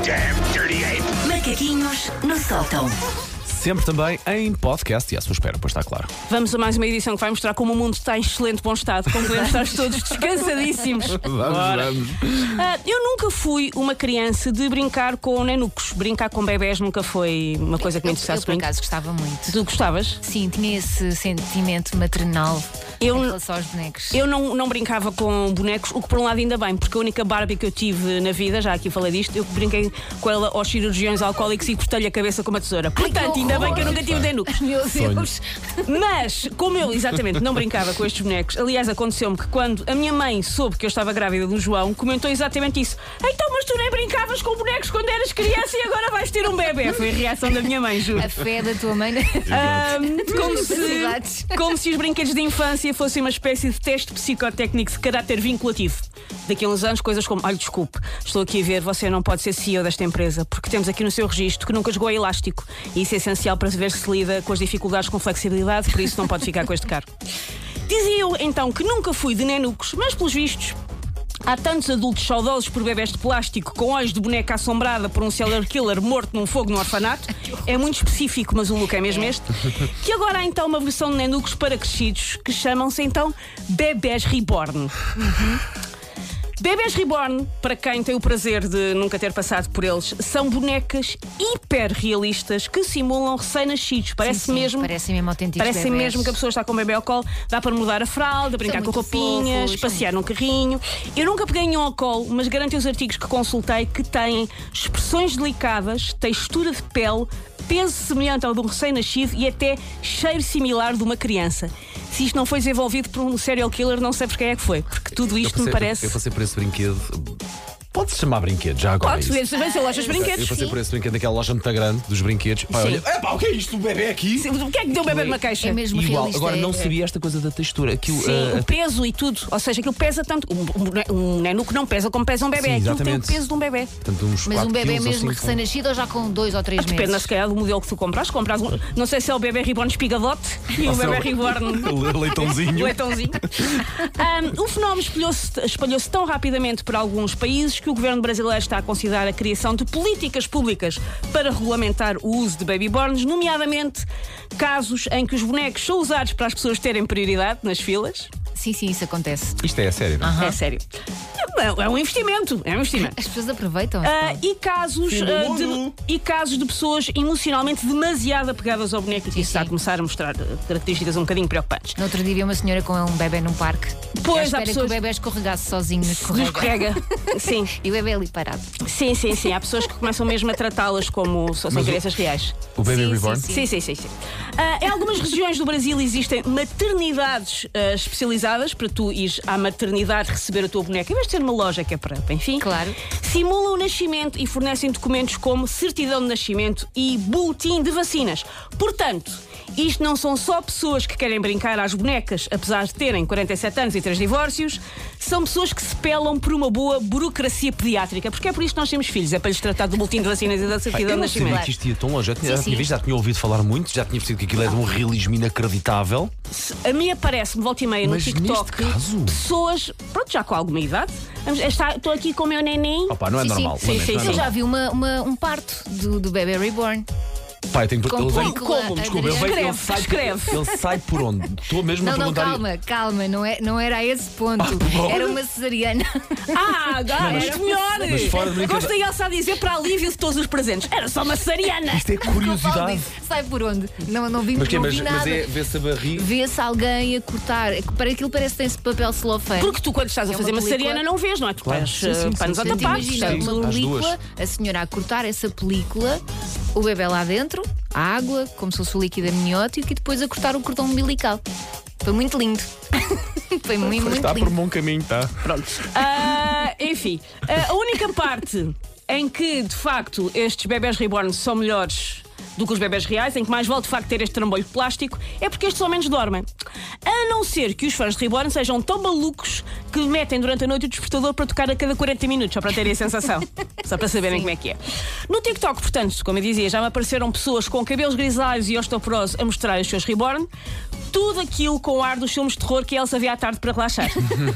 damn dirty ape! Macaquinhos no sótão. Sempre também em podcast e à sua espera, pois está claro. Vamos a mais uma edição que vai mostrar como o mundo está em excelente bom estado, como podemos estar todos descansadíssimos. Vamos. Eu nunca fui uma criança de brincar com nenucos. Brincar com bebés nunca foi uma coisa que me Eu, interessasse por muito. acaso, gostava muito. Tu gostavas? Sim, tinha esse sentimento maternal em relação aos bonecos. Eu não brincava com bonecos, o que por um lado ainda bem, porque a única Barbie que eu tive na vida, já aqui falei disto, eu brinquei com ela aos cirurgiões alcoólicos e cortei-lhe a cabeça com uma tesoura. Portanto, ainda bem que eu nunca tive nenucos. Meu Deus! Mas, como eu exatamente não brincava com estes bonecos, aliás, aconteceu-me que quando a minha mãe soube que eu estava grávida do João, comentou exatamente isso. Então, mas tu nem brincavas com bonecos quando eras criança e agora vais ter um bebê. Foi a reação da minha mãe, juro. A fé da tua mãe. Como se os brinquedos de infância fossem uma espécie de teste psicotécnico de caráter vinculativo. Daqui a uns anos, coisas como: olha, desculpe, estou aqui a ver, você não pode ser CEO desta empresa, porque temos aqui no seu registro que nunca jogou a elástico. E isso é essencial para ver se lida com as dificuldades com flexibilidade, por isso não pode ficar com este cargo. Dizia eu, então, que nunca fui de nenucos, mas pelos vistos há tantos adultos saudosos por bebés de plástico com olhos de boneca assombrada por um serial killer morto num fogo no orfanato. É muito específico, mas o look é mesmo este. Que agora há então uma versão de nenucos para crescidos que chamam-se então Bebés Reborn. Bebés Reborn, para quem tem o prazer de nunca ter passado por eles, são bonecas hiper realistas que simulam recém-nascidos. Parecem mesmo autênticos. Parecem bebés. mesmo que a pessoa está com o bebê ao colo. Dá para mudar a fralda, brincar com muito roupinhas, fofos, passear num carrinho. Eu nunca peguei nenhum ao colo, mas garanto os artigos que consultei que têm expressões delicadas, textura de pele, peso semelhante ao de um recém-nascido e até cheiro similar de uma criança. Se isto não foi desenvolvido por um serial killer, não sei por quem é que foi, porque tudo isto me parece. Eu passei por esse brinquedo. Pode-se chamar brinquedo, já agora. Pode ver, se lojas de brinquedos. Eu passei por esse brinquedo naquela loja muito grande dos brinquedos. Pá, Sim. olha, epá, o que é isto? O bebê aqui? O que é que deu o bebê numa caixa? É mesmo Igual. realista. Agora não sabia esta coisa da textura. Aquilo, Sim, o peso e tudo. Ou seja, aquilo pesa tanto. Um nenuco não pesa como pesa um bebê. Sim, Aquilo tem o exatamente. peso de um bebê. portanto, uns Mas 4 um bebê quilos ou mesmo 5. recém-nascido ou já com 2 ou 3 Depende, meses? se calhar, do modelo que tu compras. Não sei se é o bebê Reborn espigadote e o bebê Reborn Leitãozinho. leitãozinho. O fenómeno espalhou-se tão rapidamente por alguns países que o governo brasileiro está a considerar a criação de políticas públicas para regulamentar o uso de babyborns, nomeadamente casos em que os bonecos são usados para as pessoas terem prioridade nas filas. Sim, isso acontece. Isto é sério, não é? É sério. É um investimento. É um investimento. As pessoas aproveitam. E casos de pessoas emocionalmente demasiado apegadas ao boneco. Isso está a começar a mostrar características um bocadinho preocupantes. No outro dia vi uma senhora com um bebê num parque. Pois, à há espera pessoas- que o bebê escorregasse sozinho no Nos escorrega. escorrega. Sim. E o bebê ali parado. Sim. Há pessoas que começam mesmo a tratá-las como se fossem crianças reais. O Baby Sim, Reborn? sim. Sim. Em algumas regiões do Brasil existem maternidades especializadas para tu ires à maternidade receber a tua boneca. Em vez de ser uma loja que é para enfim. Claro. Simulam o nascimento e fornecem documentos como certidão de nascimento e boletim de vacinas. Portanto, isto não são só pessoas que querem brincar às bonecas, apesar de terem 47 anos e 3 divórcios, são pessoas que se pelam por uma boa burocracia pediátrica. Porque é por isso que nós temos filhos, é para lhes tratar do boletim de vacinas e da Eu certidão de não sabia nascimento. que isto ia tão longe. Já tinha Sim. visto, já tinha ouvido falar muito, já tinha percebido que aquilo é de um realismo inacreditável. A mim aparece-me volta e meia no Mas TikTok neste caso? pessoas, pronto, já com alguma idade. Estou aqui com o meu neném. Opa, não é Sim, normal. sim. lamento, não é Eu já normal. vi um parto do bebê Reborn. Pai, tenho Com ele vem- película, Desculpa, Adriana. Escreve. ele sai por onde? Estou mesmo a Não, perguntar. calma, não era a esse ponto. Era uma cesariana. Era melhor. mas fora de brincadeira. Gosto da Elsa a dizer para alívio de todos os presentes. Era só uma cesariana. Isto é curiosidade. Sai por onde? Não vi, Mas, não vi mas nada. é vê-se a barriga. Vê-se alguém a cortar. Para aquilo parece que tem-se papel celofane. Porque tu, quando estás a É fazer uma uma película. cesariana, não vês, não é? Tu Claro. tens Sim, panos a Portanto, tapar. imagina portanto, uma Às película, duas. a senhora a cortar essa película, o bebê lá dentro, a água, como se fosse o líquido amniótico, e depois a cortar o cordão umbilical. Foi muito lindo. Foi muito Está por lindo. um bom caminho, está. Pronto. Enfim, a única parte em que, de facto, estes bebés reborn são melhores do que os bebés reais, em que mais vale de facto ter este trambolho de plástico, é porque estes ao menos dormem. A não ser que os fãs de Reborn sejam tão malucos que metem durante a noite o despertador para tocar a cada 40 minutos, só para terem a sensação. Só para saberem como é que é. No TikTok, portanto, como eu dizia, já me apareceram pessoas com cabelos grisalhos e osteoporose a mostrar os seus Reborn. tudo aquilo com o ar dos filmes de terror que a Elsa vê à tarde para relaxar.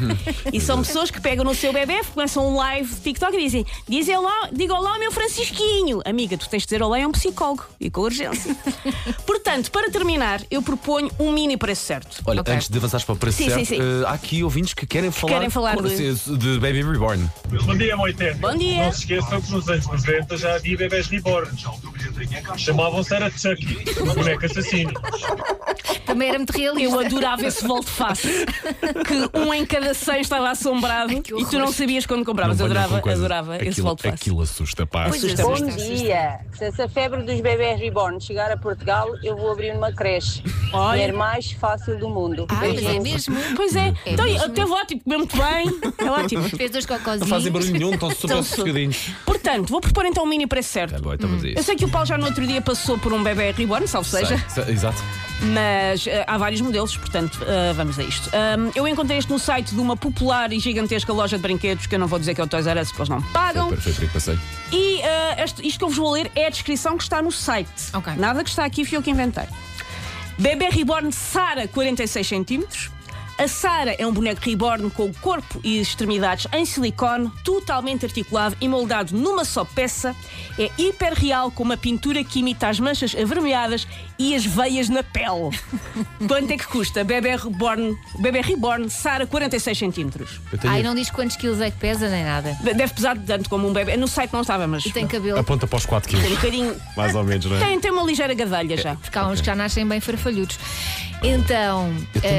E são pessoas que pegam no seu bebê, começam um live de TikTok e dizem: diga olá ao meu Francisquinho. Amiga, tu tens de dizer olá a um psicólogo e com urgência. Portanto, para terminar, eu proponho um mini preço certo. Olha, Ok? antes de avançares para o preço certo, sim. há aqui ouvintes que querem falar, de Baby Reborn. Bom dia, Moité. Bom dia. Não se esqueçam que nos anos 90 já havia bebés reborn. Chamavam-se era Chucky, o boneco assassino. Também era muito realista. Eu adorava esse volte-face. Que um em cada 100 estava assombrado que e tu não horror. sabias quando compravas. Não venham com Adorava, coisas. adorava esse Aquilo- volte-face. Aquilo assusta, pá. Pois Assusta. assusta, Bom assusta. dia! Se essa febre dos bebés reborn chegar a Portugal, eu vou abrir uma creche. Olha. Mulher mais fácil do mundo. Ah, mas é Beijinhos. mesmo? Pois é, então mesmo. teve ótimo, comeu muito bem. É ótimo. Fez 2 Não cocózinhos. fazem barulho nenhum, estão super Então, sossegadinhos. Portanto, vou propor então um mini preço certo. É bom, então vamos a Eu isso. sei que o Paulo já no outro dia passou por um bebê reborn, salvo seja, Exato. mas há vários modelos, portanto, vamos a isto. Eu encontrei isto no site de uma popular e gigantesca loja de brinquedos, que eu não vou dizer que é o Toys R Us, porque eles não me pagam. Foi por aí que passei. E isto que eu vos vou ler é a descrição que está no site. Ok. Nada que está aqui fui eu que inventei. Bebê reborn Sara, 46 cm. A Sara é um boneco reborn com o corpo e extremidades em silicone, totalmente articulado e moldado numa só peça. É hiper real, com uma pintura que imita as manchas avermelhadas e as veias na pele. Quanto é que custa? Bebê reborn Sara, 46 cm. Eu tenho... Ai, não diz quantos quilos é que pesa nem nada. Deve pesar tanto como um bebê. No site não estava, mas E tem cabelo. Aponta para os 4 tem um quilos. bocadinho. Mais ou menos, não é? Tem uma ligeira gadelha já. Porque há uns que já nascem bem farfalhudos. Então,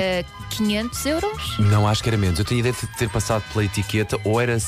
500 euros? Não, acho que era menos. Eu tenho ideia de ter passado pela etiqueta, ou era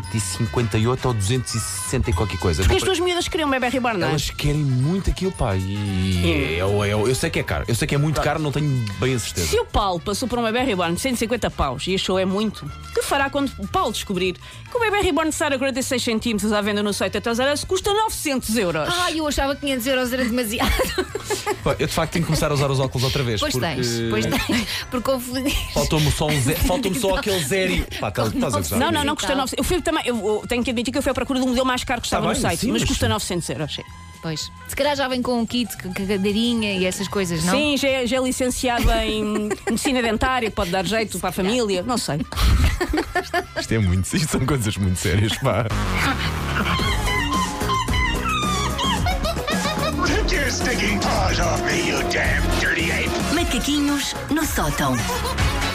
158 ou 260 e qualquer coisa. Porque as tuas miúdas queriam um bebê reborn, não é? Elas querem muito aquilo, pá. E eu sei que é caro. Eu sei que é muito caro, não tenho bem a certeza. Se o Paulo passou por um bebê reborn de 150 paus e achou é muito, que fará quando o Paulo descobrir que o bebê reborn de Sara 46 cm à venda no site da Toys R Us custa 900 euros? Ai, eu achava que 500 euros era demasiado. Pá, eu de facto tenho que começar a usar os óculos outra vez. Pois porque pois tens. Porque confundi. Faltou-me só faltou-me só aquele zero. Pá, estás a gozar. Não custa 900. Eu fui também, eu tenho que admitir que eu fui à procura de um modelo mais caro que estava Tá no bem, site, sim, mas mas- custa 900 euros. Sim, Pois. Se calhar já vem com um kit, com cadeirinha e essas coisas, não? sim, já é licenciada em medicina dentária, pode dar jeito para a família, não sei. Isto são coisas muito sérias, pá. Take your stinking paws off me, you damn dirty ape! Macaquinhos no sótão.